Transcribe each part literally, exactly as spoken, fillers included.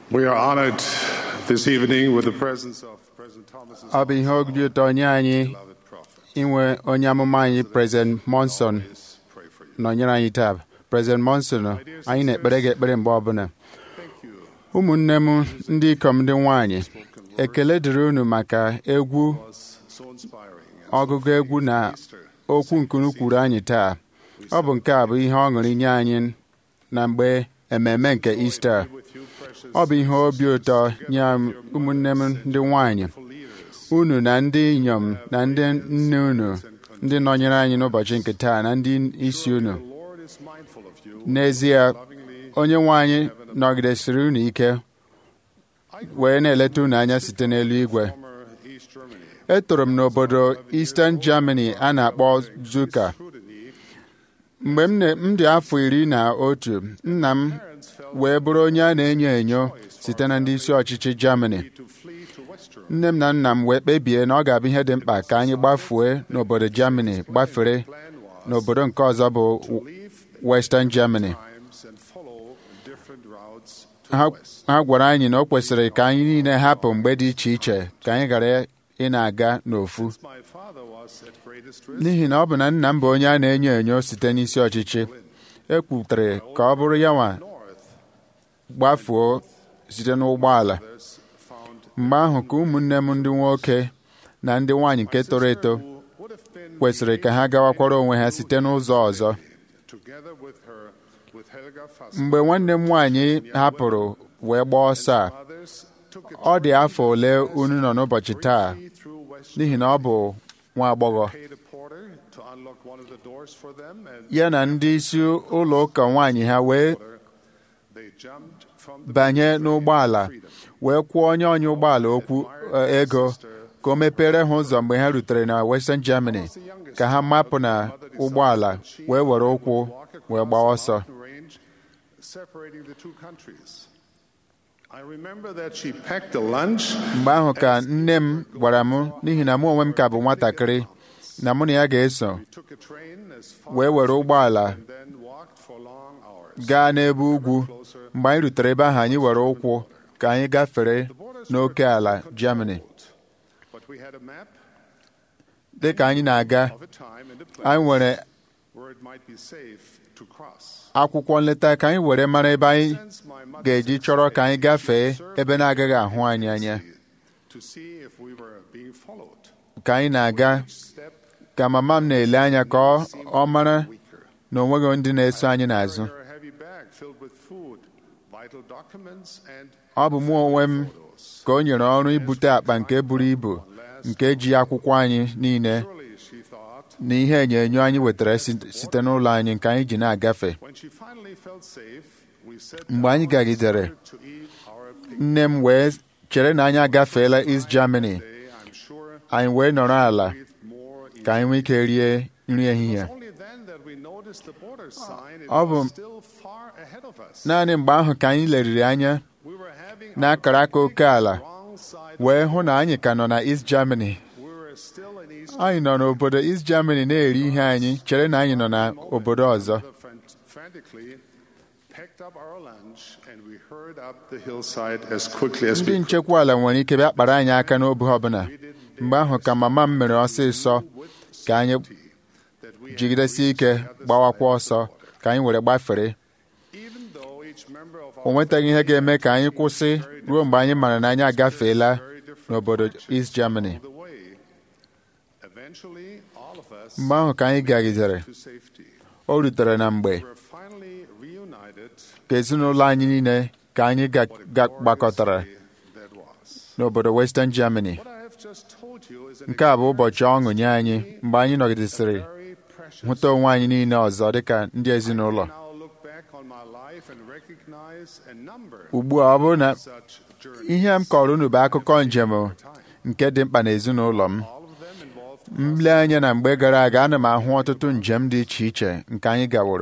We are honored this evening with the presence of President Thomas. Ọ bụ ihe obi ụtọ nye anyị inwe onye amụma anyị President Monson nọnyere anyị taa. President Monson, anyị na-ekpere gị ekpere mgbe ọbụla. Ụmụnne m ndị ikom ndị nwanyị, ekele dịrị unu maka egwu ọgụgụ egwu na okwu nke unu kwuru anyị taa. Ọ bụ nke a bụ ihe ọṅụrị nye anyị na mgbe ememe nke Easter. Ọ bụ ihe obi ụtọ nye ụmụnne m ndị nwanyị, unu na ndị inyom na ndị nne unu ndị nọnyere anyị n'ụbọchị nke taa na ndị isi unu. N'ezie, onye nwe anyị nọgidesiri unu ike wee na-eleta unu anya site n'elu igwe. Etoro m n'obodo Eastern Germany a na-akpọ Zuka. Mgbe m dị afọ iri na otu, nna m wee bụrụ onye a na-enyo enyo site na ndị isi ọchịchị Germany. Nne m na nna m wee kpebie na ọ ga-abụ ihe dị mkpa ka anyị gbafue n'obodo Germany gbafere n'obodo nke ọzọ bụ Western Germany. Ha gwara anyị na o kwesịrị ka anyị niile hapụ mgbe dị iche iche ka anyị ghara ị na-aga n'ofu, n'ihi na ọ bụ na nna m bụ onye a na-enyo enyo site n'isi ọchịchị. E kwutere ka ọ bụrụ ya nwa gbafuo site n'ụgbọala. Mgbe ahụ ka ụmụnne m ndị nwoke na ndị nwaanyị nke toro eto kwesịrị ka ha gawakwara onwe ha site n'ụzọ ọzọ. Mgbe nwanne m nwaanyị hapụrụ wee gbaa ọsọ a, ọ dị afọ ole unu nọ n'ụbọchị taa, n'ihi na ọ bụ nwa agbọghọ. Ya na ndị isi ụlọ ụka nwaanyị ha wee banye n'ụgbọala wee kwụọ onye ọnya ụgbọala okwu ego ka o mepere ha ụzọ mgbe ha rutere na Western Germany, ka ha mapụ na ụgbọala wee were ụkwụ wee gbaa ọsọ. Mgbe ahụ ka nne m gwara m, n'ihi na mụ onwe m ka bụ nwatakịrị, na mụ na ya ga-eso wee were ụgbọala gaa n'ebe ugwu. Mgbe anyị rutere ebe ahụ, anyị were ụkwụ ka anyị gafere n'oke ala Germany. Dị ka anyị na-aga, anyị nwere akwụkwọ nleta ka anyị were mara ebe anyị ga-eji chọrọ ka anyị gafee ebe na-agaghị ahụ anyị anya. Ka anyị na-aga, ka mama m na-ele anya ka ọ mara na onweghị ndị na-eso anyị n'azụ. Ọ bụ mụ onwe m ka o nyere ọrụ ibute akpa nke buru ibu nke ji akwụkwọ anyị niile na ihe enyo anyị wetara site n'ụlọ anyị nke anyị ji na-agafe. Mgbe anyị gagidere, nne m wee chere na anyị agafeela East Germany. Anyị wee nọrọ ala ka anyị nwee ike rie nri ehihie. Ọ bụ naanị mgbe ahụ ka anyị leriri anya n'akara aka oke ala wee hụ na anyị ka nọ na East Germany. Anyị nọ n'obodo East Germany na-eri ihe anyị, chere na anyị nọ n'obodo ọzọ. Ndị nchekwa ala nwere ike bịa kpara anyị aka n'obe ọbụla. Mgbe ahụ ka mama m mere ọsịsọ ka anyị jigidesi ike gbawakwa ọsọ ka anyị were gbafere. O nwetaghị ihe ga-eme ka anyị kwụsị ruo mgbe anyị mara na anyị agafeela n'obodo East Germany. Mgbe ahụ ka anyị gagidere, o rutere na mgbe ka ezinụlọ anyị niile ka anyị gbakọtara n'obodo Western Germany. Nke a bụ ụbọchị ọṅụ nye anyị mgbe anyị nọgidesịrị hụta onwe anyị niile ọzọ dịka ndị ezinụlọ. Ugbu a, ọ bụrụ na ihe m kọrọ unu bụ akụkọ njem nke dị mkpa n'ezinụlọ m, mle anya na mgbe gara aga, ana m ahụ ọtụtụ njem dị iche iche nke anyị gaworo.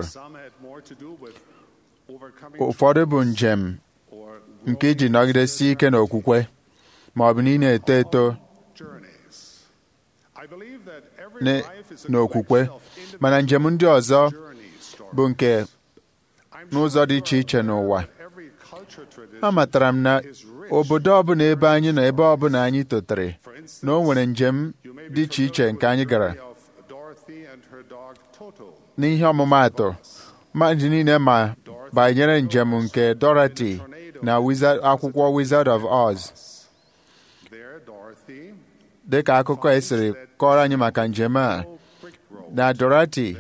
Ụfọdụ bụ njem nke iji nọgidesi ike n'okwukwe ma ọ bụ n'ile eto eto n'okwukwe, mana njem ndị ọzọ bụ nke n'ụzọ dị iche iche n'ụwa. amatara m na obodo ọbụla ebe anyị nọ ebe ọbụla anyị totere na o nwere njem dị iche iche nke anyị gara. N'ihe ọmụmaatụ, mmadụ niile ma banyere njem nke Dorothy na akwụkwọ Wizard of Oz. Dịka akụkọ e siri kọrọ anyị maka njem a, na Dorothy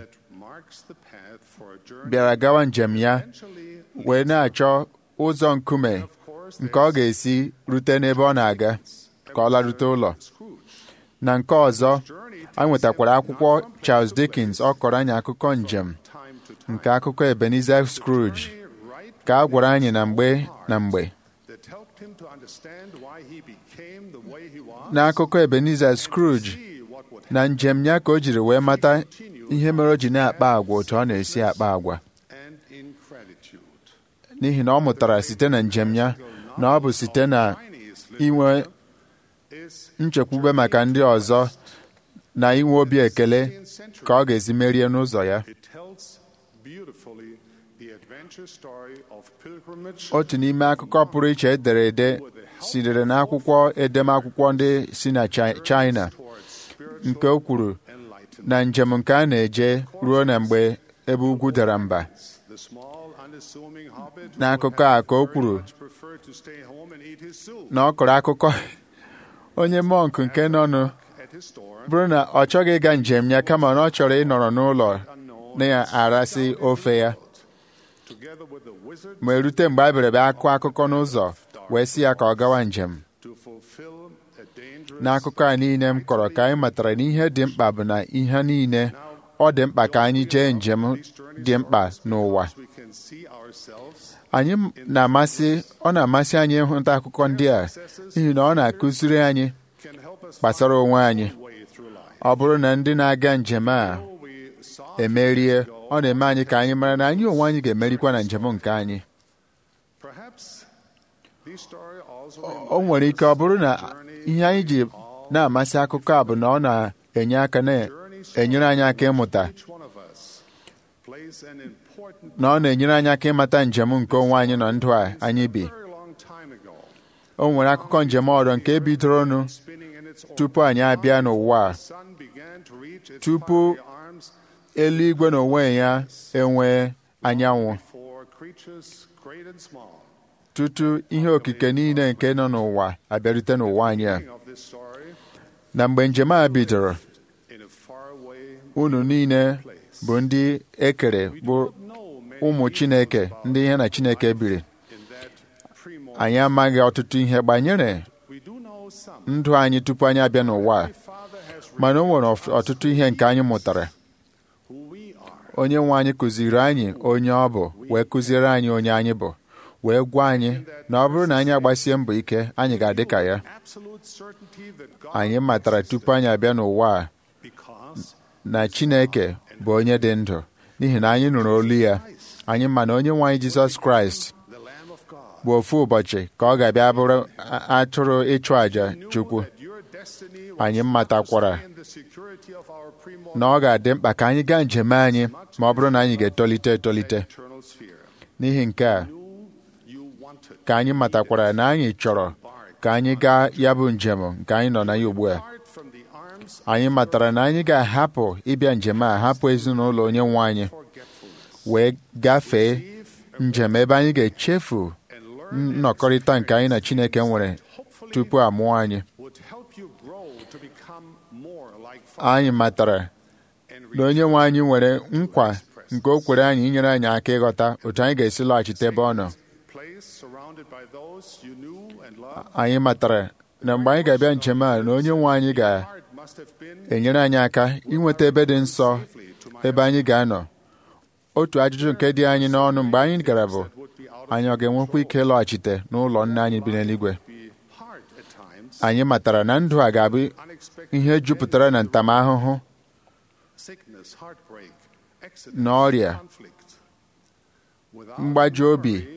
bịara gawa njem ya wee na-achọ ụzọ nkume nke ọ ga-esi rute n'ebe ọ na-aga ka ọ larute ụlọ. Na nke ọzọ, a nwetakwara akwụkwọ Charles Dickens ọ kọrọ anyị akụkọ njem nke akụkọ Ebenezer Scrooge ka a gwara anyị na mgbe na mgbe. N'akụkọ Ebenezer Scrooge, na njem ya ka o jiri wee mata ihe mere o ji na-akpa agwa otu ọ na-esi akpa agwa, n'ihi na ọ mụtara site na njem ya na ọ bụ site na inwe nchekwube maka ndị ọzọ na inwe obi ekele ka ọ ga-esi merie n'ụzọ ya. Otu n'ime akụkọ pụrụ iche edere ede sitere n'akwụkwọ edemakwụkwọ ndị si na China, nke o kwuru na njem nke a na-eje ruo na mgbe ebe ugwu dara mba. N'akụkọ a ka o kwuru na ọ kọrọ akụkọ onye mọnk nke nọnụ bụrụ na ọ chọghị ịga njem ya kama na ọ chọrọ ịnọrọ n'ụlọ na-arasị ofe ya, ma erute mgbe a bịara bịa akụ akụkọ n'ụzọ wee sị ya ka ọ gawa njem. N'akụkọ a niile m kọrọ ka anyị matara na ihe dị mkpa bụ na ihe niile ọ dị mkpa ka anyị jee njem dị mkpa n'ụwa. Anyị na-amasị ọ na-amasị anyị ịhụta akụkọ ndị a n'ihi na ọ na-akụziri anyị gbasara onwe anyị. Ọ bụrụ na ndị na-aga njem a emerie, ọ na-eme anyị ka anyị mara na anyị onwe anyị ga-emerikwa na njem nke anyị. O nwere ike ọ bụrụ na ihe anyị ji na-amasị akụkọ a bụ na ọ na-enye aka na-enyere anyị aka ịmụta na ọ na-enyere anyị aka ịmata njem nke onwe anyị na ndụ a anyị bi. O nwere akụkọ njem ọrụ nke bidoronụ tupu anyị abịa n'ụwa a, tupu eluigwe na onwe ya enwee anyanwụ, tutu ihe okike niile nke nọ n'ụwa abịarute n'ụwa anyị a. Na mgbe njem a bidoro, unu niile bụ ndị ekere bụ ụmụ Chineke, ndị ihe na Chineke biri. Anyị amaghị ọtụtụ ihe banyere ndụ anyị tupu anyị abịa n'ụwa, mana o nwere ọtụtụ ihe nke anyị mụtara. Onye nwe anyị kụziri anyị onye ọ bụ, wee kụziere anyị onye anyị bụ, wee gwa anyị na ọ bụrụ na anyị agbasie mbọ ike, anyị ga-adị ka ya. Anyị matara tupu anyị abịa n'ụwa na Chineke bụ onye dị ndụ, n'ihi na anyị nụrụ olu ya. Anyị ma na onye nwe anyị Jizọs Kraịst bụ ofu ụbọchị ka ọ ga-abịa bụrụ atụrụ ịchụ àjà Chukwu. Anyị matakwara na ọ ga-adị mkpa ka anyị gaa njem anyị ma ọ bụrụ na anyị ga-etolite etolite. N'ihi nke a ka anyị matakwara na anyị chọrọ ka anyị gaa ya bụ njem nke anyị nọ na ya ugbu a. Anyị matara na anyị ga-ahapụ ịbịa njem a, hapụ ezinụlọ onye nwe anyị, wee gafee njem ebe anyị ga-echefu nnọkọrịta nke anyị na Chineke nwere tupu a mụọ anyị. Anyị matara na onye nwe anyị nwere nkwa nke o kwere anyị inyere anyị aka ịghọta otu anyị ga-esi lọghachite ebe ọ nọ. Anyị matara na mgbe anyị ga-abịa njem a, na onye nwe anyị ga-enyere anyị aka inweta ebe dị nsọ ebe anyị ga-anọ. Otu ajụjụ nke dị anyị n'ọnụ mgbe anyị gara bụ, anyị ọ ga-enwekwa ike ịlọghachite n'ụlọ nna anyị bi n'eluigwe? Anyị matara na ndụ a ga-abụ ihe jupụtara na ntamahụhụ na ọrịa, mgbaji obi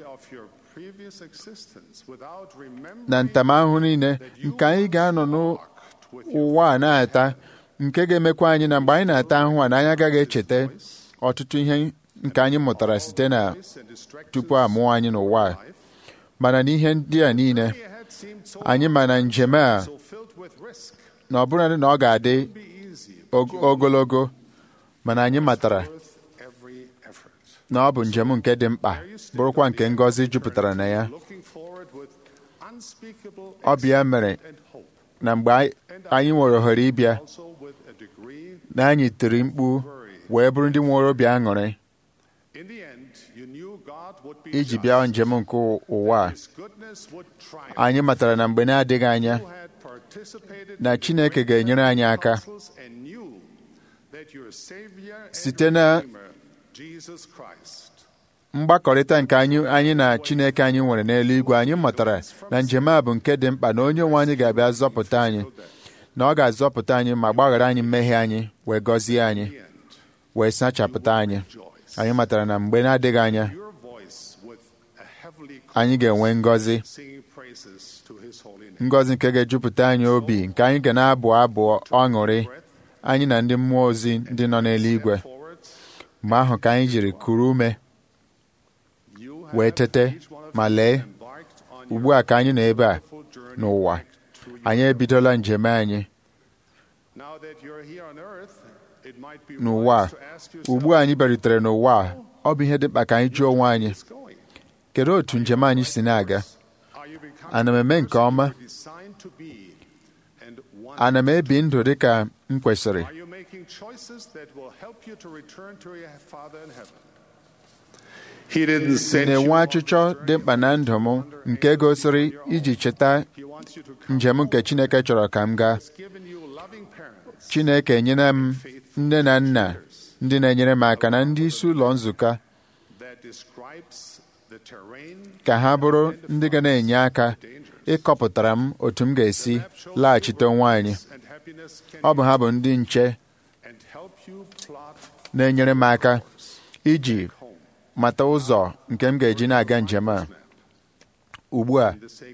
na ntamahụhụ niile nke anyị ga-anọ n'ụwa a na-ata, nke ga-emekwa anyị na mgbe anyị na-ata ahụhụ a na anyị agaghị echeta ọtụtụ ihe nke anyị mụtara site na tupu a mụọ anyị n'ụwa a. mana n'ihe ndị a niile anyị ma na njem a na ọ bụrụ na ọ ga-adị ogologo mana anyị matara na ọ bụ njem nke dị mkpa bụrụkwa nke ngọzi jupụtara na ya. Ọ bụ ya mere na mgbe anyị nwere ohere ịbịa na anyị tiri mkpu wee bụrụ ndị nwere obi aṅụrị iji bịa njem nke ụwa a. Anyị matara na mgbe na-adịghị anya na Chineke ga-enyere anyị aka site na mgbakọrịta nke anyị anyị na Chineke anyị nwere n'eluigwe. Anyị matara na njem a bụ nke dị mkpa, na onye nwe anyị ga-abịa zọpụta anyị, na ọ ga-azọpụta anyị ma gbaghara anyị mmehie anyị, wee gọzie anyị, wee sachapụta anyị. Anyị matara na mgbe na-adịghị anya anyị ga-enwe ngọzi ngọzi nke ga-ejupụta anyị obi, nke anyị ga na-abụ abụ ọṅụrị, anyị na ndị mmụọ ozi ndị nọ n'eluigwe. Mgbe ahụ ka anyị jiri kuru ume wee tete ma lee, ugbu a ka anyị nọ ebe a n'ụwa, anyị ebidola njem anyị n'ụwa. Ugbu a anyị bịarutere n'ụwa a, ọ bụ ihe dị mkpa ka anyị jụọ onwe anyị, kedu otu njem anyị si na-aga? Ana m eme nke ọma? Ana m ebi ndụ dị ka m kwesịrị? na-enwe achịchọ dị mkpa na ndụ m nke gosiri iji cheta njem nke Chineke chọrọ ka m gaa. Chineke enyela m nne na nna ndị na-enyere m aka na ndị isi ụlọ nzukọ ka ha bụrụ ndị ga na-enye aka ịkọpụtara m otu m ga-esi laghachite onwe anyị. Ọ bụ ha bụ ndị nche na-enyere m aka iji mata ụzọ nke m ga-eji na-aga njem a. Ugbu a,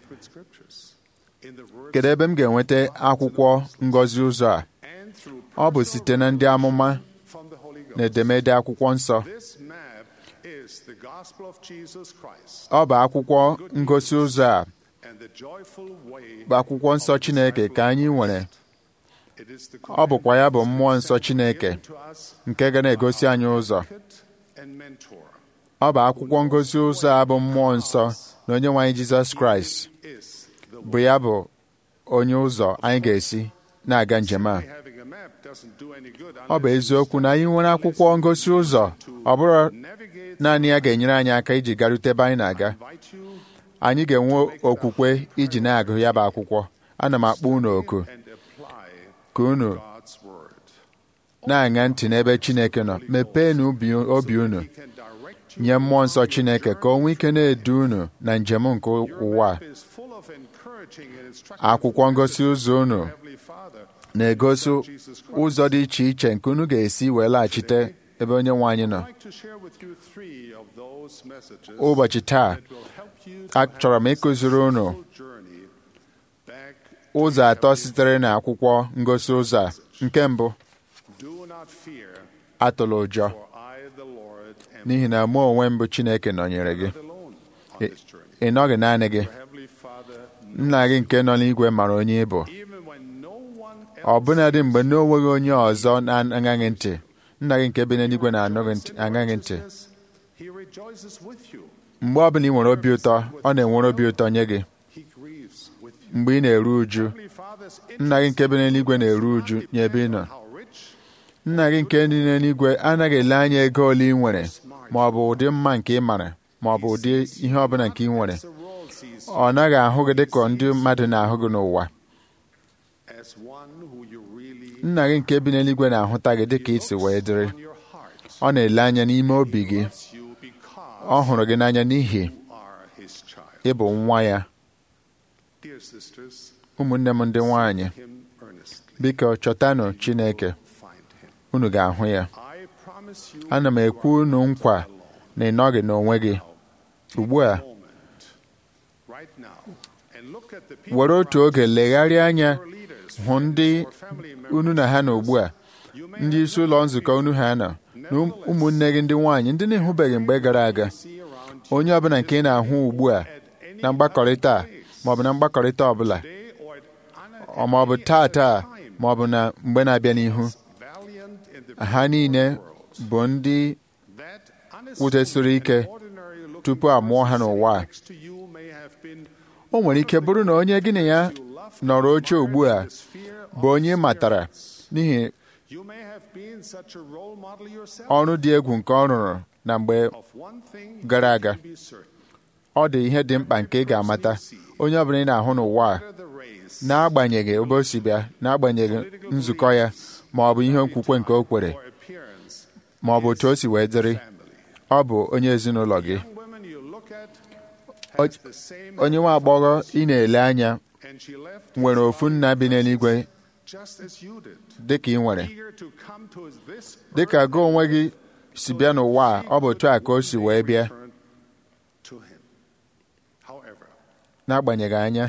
kedu ebe m ga-enweta akwụkwọ ngọzi ụzọ a? Ọ bụ site na ndị amụma na edemede akwụkwọ nsọ. Ọ bụ akwụkwọ ngosi ụzọ a bụ akwụkwọ nsọ Chineke ka anyị nwere. Ọ bụkwa ya bụ mmụọ nsọ Chineke nke ga na-egosi anyị ụzọ. Ọ bụ akwụkwọ ngosi ụzọ a bụ mmụọ nsọ na onye nwe anyị Jizọs Kraịst bụ ya bụ onye ụzọ anyị ga-esi na-aga njem a. Ọ bụ eziokwu na anyị nwere akwụkwọ ngosi ụzọ, ọ bụrụ naanị ya ga-enyere anyị aka iji garute ebe anyị na-aga. Anyị ga-enwe okwukwe iji na-agụ ya bụ akwụkwọ. Ana m akpọ unu oku ka unu na-aṅa ntị n'ebe Chineke nọ. Mepeenụ obi unu nye mmụọ nsọ Chineke ka o nwee ike na-edu unu na njem nke ụwa. Akwụkwọ ngosi ụzọ unu na-egosi ụzọ dị iche iche nke unu ga-esi wee laghachite ebe onye nwe anyị nọ. Ụbọchị taa, achọrọ m ịkụziri unu ụzọ atọ sitere n'akwụkwọ ngosi ụzọ a. Nke mbụ, atụla ụjọ, n'ihi na mụ onwe m bụ Chineke nọnyere gị. Ị nọghị naanị gị. Nna gị nke nọ n'igwe mara onye ị bụ. Ọbụnadị mgbe na o nweghị onye ọzọ na-aṅaghị ntị, Nna gị nke bi n'eluigwe na-aṅaghị ntị. Mgbe ọ bụla ị nwere obi ụtọ, ọ na-enwere obi ụtọ nye gị. Mgbe ị na-eru uju, Nna gị nke bi n'eluigwe na-eru uju nye ebe ị nọ. Nna gị nke dị n'eluigwe anaghị ele anya ego ole ị nwere, ma ọ bụ ụdị mma nke ị mara, ma ọ bụ ụdị ihe ọ bụla nke ị nwere. Ọ naghị ahụ gị dị ka ndị mmadụ na-ahụ gị n'ụwa. Nna gị nke bi n'eluigwe na-ahụta gị dị ka ị si wee dịrị. Ọ na-ele anya n'ime obi gị. Ọ hụrụ gị n'anya n'ihi ị bụ nwa ya. Ụmụnne m ndị nwanyị, biko chọtanụ Chineke, unu ga-ahụ ya. Ana m ekwu unu nkwa na ị nọghị n'onwe gị. Ugbu a, were otu oge legharịa anya hụ ndị unu na ha nọ ugbu a, ndị isi ụlọ nzukọ unu ha nọ, na ụmụnne gị ndị nwaanyị ndị na-ehụbeghị mgbe gara aga. Onye ọbụla nke ị na-ahụ ugbu a na mgbakọrịta a maọbụ na mgbakọrịta ọbụla maọbụ taa taa maọbụ na mgbe na-abịa n'ihu, ha niile bụ ndị wutesiri ike tupu a mụọ ha n'ụwa a. O nwere ike bụrụ na onye gị na ya nọrọ oche ugbu a bụ onye matara n'ihi ọrụ dị egwu nke ọ rụrụ na mgbe gara aga. Ọ dị ihe dị mkpa nke ị ga-amata: onye ọbụla ị na-ahụ n'ụwa a, n'agbanyeghị ebe o si bịa, n'agbanyeghị nzukọ ya ma ọ bụ ihe okwukwe nke o kwere ma ọ bụ otu o si wee dịrị, ọ bụ onye ezinụlọ gị. Onye nwa agbọghọ ị na-ele anya nwere ofu nna bi n'eluigwe dị ka ị nwere. Dị ka gị onwe gị si bịa n'ụwa a, ọ bụ otu a ka o si wee bịa. N'agbanyeghị anya,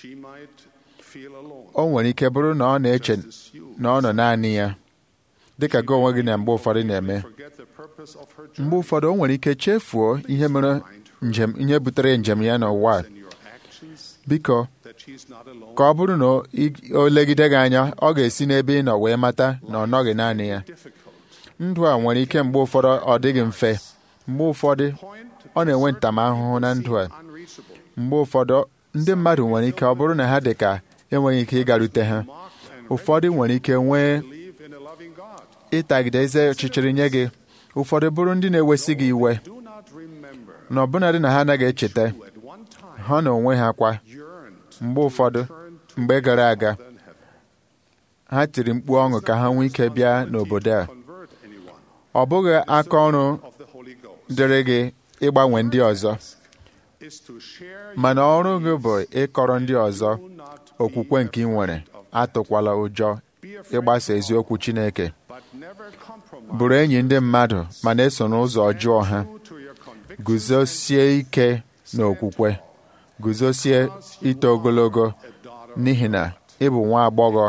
o nwere ike bụrụ na ọ na-eche na ọ nọ naanị ya, dị ka gị onwe gị na mgbe ụfọdụ na-eme. Mgbe ụfọdụ o nwere ike chefuo ihe mere njem, ihe butere njem ya n'ụwa a. Biko, ka ọ bụrụ na o legide gị anya, ọ ga-esi n'ebe ị nọ wee mata na ọ nọghị naanị ya. Ndụ a nwere ike mgbe ụfọdụ ọ dịghị mfe. Mgbe ụfọdụ ọ na-enwe ntamahụhụ na ndụ a. Mgbe ụfọdụ ndị mmadụ nwere ike ọ bụrụ na ha dị ka enweghị ike ịgarute ha. Ụfọdụ nwere ike nwee ịtagide eze ọchịchịrị nye gị. Ụfọdụ bụrụ ndị na-ewesi gị iwe, na ọbụnadị na ha anaghị echeta ha na onwe ha kwa. Mgbe ụfọdụ, mgbe gara aga, ha tiri mkpu ọṅụ ka ha nwee ike bịa n'obodo a. Ọ bụghị aka ọrụ dịrị gị ịgbanwe ndị ọzọ, mana ọrụ gị bụ ịkọrọ ndị ọzọ okwukwe nke ị nwere. Atụkwala ụjọ ịgbasa eziokwu Chineke. Bụrụ enyi ndị mmadụ ma na-eso n'ụzọ ọjọọ ha. Guzosie ike n'okwukwe. Guzosie ito ogologo, n'ihi na ị bụ nwa agbọghọ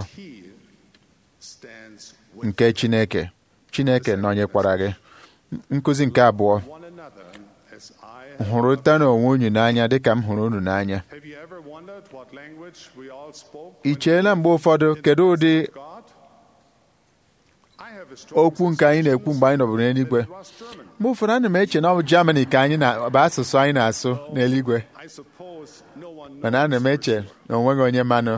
nke Chineke. Chineke nọnyekwara gị. Nkụzi nke abụọ: hụrụta n'onwe unu n'anya dị ka m hụrụ unu n'anya. I cheela mgbe ụfọdụ kedu ụdị okwu nke anyị na-ekwu mgbe anyị nọbụrụ n'eluigwe? Mgbe ụfọdụ ana m eche na ọ bụ Germany ka anyị bụ asụsụ anyị na-asụ n'eluigwe, mana ana m eche na onweghị onye manụ.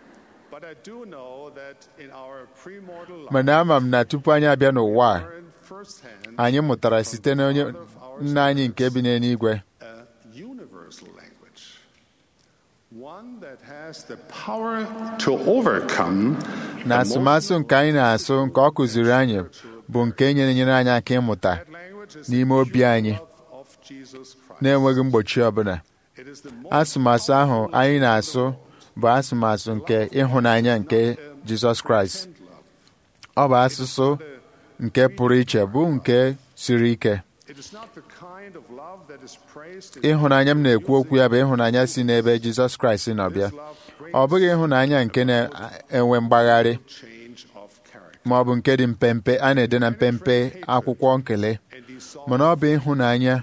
Mana ama m na tupu anyị abịa n'ụwa a, anyị mụtara site na onye nna anyị nke bi n'eluigwe na asụmasụ nke anyị na-asụ, nke ọ kụziri anyị, bụ nke nyere nyere anyị aka ịmụta n'ime obi anyị na-enweghị mgbochi ọbụla. Asụmasụ ahụ anyị na-asụ bụ asụmasụ nke ịhụnanya nke Jizọs Kraịst. Ọ bụ asụsụ nke pụrụ iche, bụ nke siri ike. Ịhụnanya m na-ekwu okwu ya bụ ịhụnanya si n'ebe Jizọs Kraịst nọ bịa. Ọ bụghị ịhụnanya nke na-enwe mgbagharị ma ọ bụ nke dị mpempe a na-ede na mpempe akwụkwọ nkele, mana ọ bụ ịhụnanya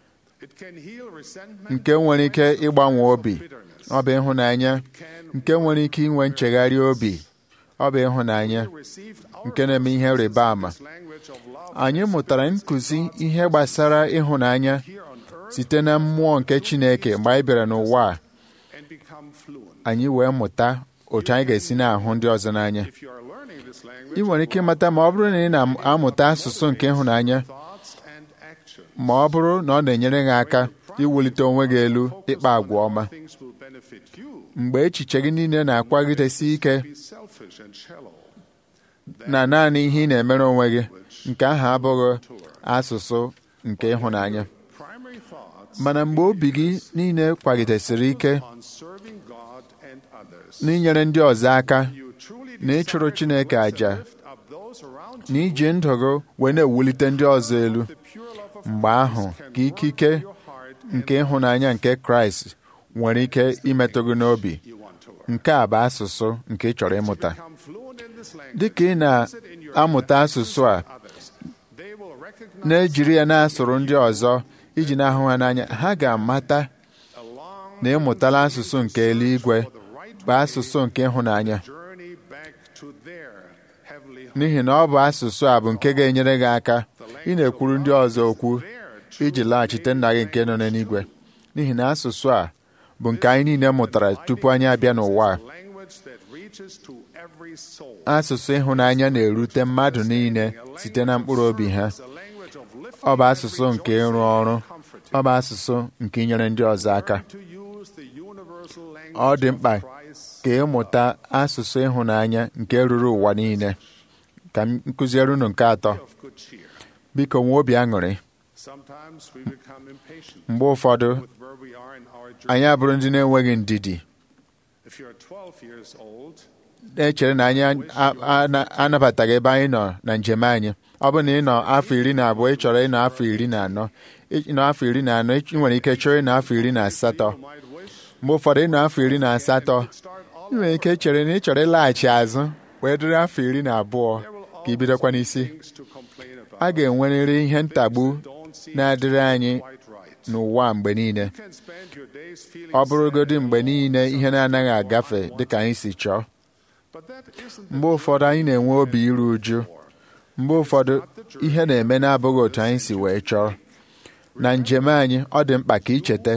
nke nwere ike ịgbanwe obi. Ọ bụ ịhụnanya nke nwere ike inwe nchegharị obi. Ọ bụ ịhụnanya nke na-eme ihe rịba ama. Anyị mụtara nkụzi ihe gbasara ịhụnanya site na mmụọ nke Chineke mgbe anyị bịara n'ụwa a. Anyị wee mụta otu anyị ga-esi na-ahụ ndị ọzọ n'anya. Ị nwere ike ịmata ma ọ bụrụ na ị na-amụta asụsụ nke ịhụnanya, ma ọ bụrụ na ọ na-enyere gị aka iwulite onwe gị elu, ịkpa agwa ọma. Mgbe echiche gị niile na-akwagidesi ike na naanị ihe ị na-emere onwe gị, nke ahụ abụghị asụsụ nke ịhụnanya. Mana mgbe obi gị niile kwagidesiri ike n'inyere ndị ọzọ aka, na ịchụrụ Chineke àjà, na iji ndụ gị wee na-ewulite ndị ọzọ elu, mgbe ahụ ka ikike nke ịhụnanya nke Kraịst nwere ike imetụ gị n'obi. Nke a bụ asụsụ nke ị chọrọ ịmụta. Dị ka ị na-amụta asụsụ a, na-ejiri ya na-asụrụ ndị ọzọ iji na-ahụ ha n'anya, ha ga-amata na ịmụtala asụsụ nke eluigwe bụ asụsụ nke ịhụnanya, n'ihi na ọ bụ asụsụ a bụ nke ga-enyere gị aka ị na-ekwuru ndị ọzọ okwu iji laghachite nna gị nke nọ n'eluigwe, n'ihi na asụsụ a bụ nke anyị niile mụtara tupu anyị abịa n'ụwa. Asụsụ ịhụnanya na-erute mmadụ niile site na mkpụrụ obi ha. Ọ bụ asụsụ nke ịrụ ọrụ, ọ bụ asụsụ nke inyere ndị ọzọ aka. Ọ dị mkpa ka ịmụta asụsụ ịhụnanya nke ruru ụwa niile. Ka m kụziere unu nke atọ. Biko nwee obi aṅụrị. Mgbe ụfọdụ anyị abụrụ ndị na-enweghị ndidi, na-echere na anyị anabataghị ebe anyị nọ na njem anyị. Ọ bụrụ na ị nọ afọ iri na abụọ, ị chọrọ ịnọ afọ iri na anọ, ịnọ afọ iri na anọ, ị nwere ike chọrọ ịnọ afọ iri na asatọ. Mgbe ụfọdụ ịnọ afọ iri na asatọ, ị nwere ike chere na ị chọrọ ịlaghachi azụ wee dịrị afọ iri na abụọ ka ị bidokwa n'isi. A ga-enwerịrị ihe ntagbu na-adịrị anyị n'ụwa mgbe niile. Ọ bụrụgodị mgbe niile ihe na-anaghị agafe dịka anyị si chọọ. Mgbe ụfọdụ anyị na-enwe obi iru uju. Mgbe ụfọdụ ihe na-eme na-abụghị otu anyị si wee chọọ. Na njem anyị, ọ dị mkpa ka ị cheta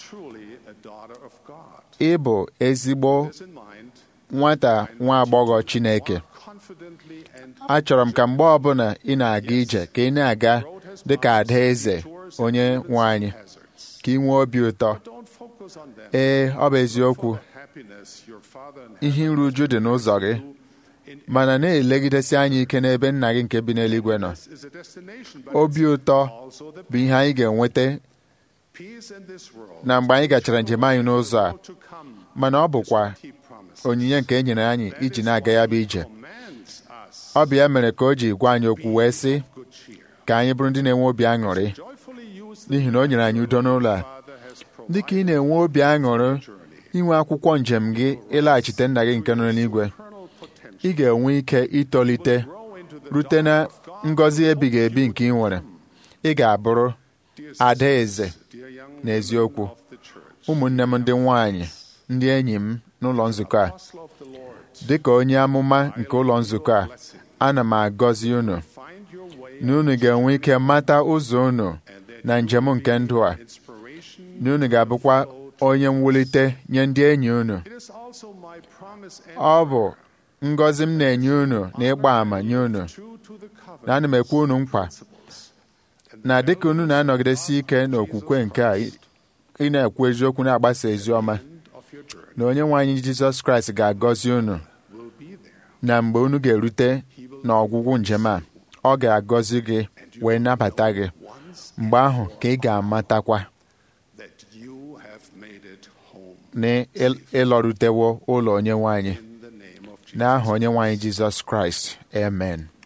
ị bụ ezigbo nwata nwa agbọghọ Chineke. Achọrọ m ka mgbe ọbụla ị na-aga ije ka ị na-aga dịka ada eze onye nwe anyị, ka ị nwee obi ụtọ. Ee, ọ bụ eziokwu, ihe iru uju dị n'ụzọ gị, mana na-elegidesi anya ike n'ebe nna gị nke bi n'eluigwe nọ. Obi ụtọ bụ ihe anyị ga-enweta na mgbe anyị gachara njem anyị n'ụzọ a, mana ọ bụkwa onyinye nke e nyere anyị iji na-aga ya bụ ije. Ọ bụ ya mere ka o ji gwa anyị okwu wee sị ka anyị bụrụ ndị na-enwe obi aṅụrị, n'ihi na o nyere anyị udo n'ụlọ a. Dịka ị na-enwe obi aṅụrị inwe akwụkwọ njem gị ịlaghachite nna gị nke nọ n'eluigwe, ị ga-enwe ike itolite rute na ngọzi ebighị ebi nke ị nwere. Ị ga-abụrụ ada eze n'eziokwu. Ụmụnne m ndị nwanyị, ndị enyi m n'ụlọ nzukọ a, dịka onye amụma nke ụlọ nzukọ a, ana m agọzi unu na unu ga-enwe ike mata ụzọ unu na njem nke ndụ a, na unu ga-abụkwa onye mwulite nye ndị enyi unu. Ọ bụ ngọzi m na-enye unu na ịgba àmà nye unu, na ana m ekwe unu nkwa na dịka unu na-anọgidesi ike n'okwukwe nke a, ị na-ekwu eziokwu, na-agbasa ezi ọma, na onye nwe anyị Jizọs Kraịst ga-agọzi unu, na mgbe unu ga-erute n'ọgwụgwụ njem a, ọ ga-agọzi gị wee nabata gị. Mgbe ahụ ka ị ga-amatakwa na ịlọrutewo ụlọ onye nwe anyị. N'aha onye nwe anyị Jizọs Kraịst, amen.